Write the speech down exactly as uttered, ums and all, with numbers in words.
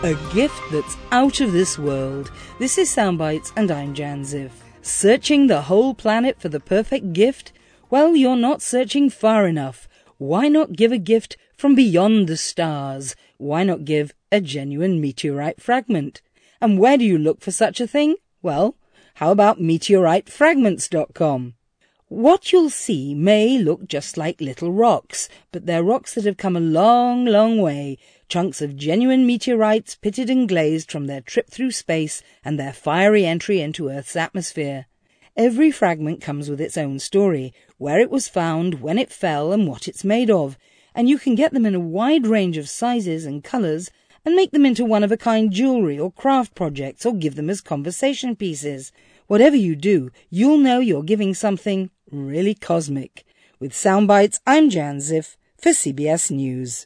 A gift that's out of this world. This is Soundbites and I'm Jan Ziv. Searching the whole planet for the perfect gift? Well, you're not searching far enough. Why not give a gift from beyond the stars? Why not give a genuine meteorite fragment? And where do you look for such a thing? Well, how about meteorite fragments dot com? What you'll see may look just like little rocks, but they're rocks that have come a long, long way. Chunks of genuine meteorites pitted and glazed from their trip through space and their fiery entry into Earth's atmosphere. Every fragment comes with its own story, where it was found, when it fell, and what it's made of, and you can get them in a wide range of sizes and colours and make them into one-of-a-kind jewellery or craft projects or give them as conversation pieces. Whatever you do, you'll know you're giving something really cosmic. With Soundbites, I'm Jan Ziv for C B S News.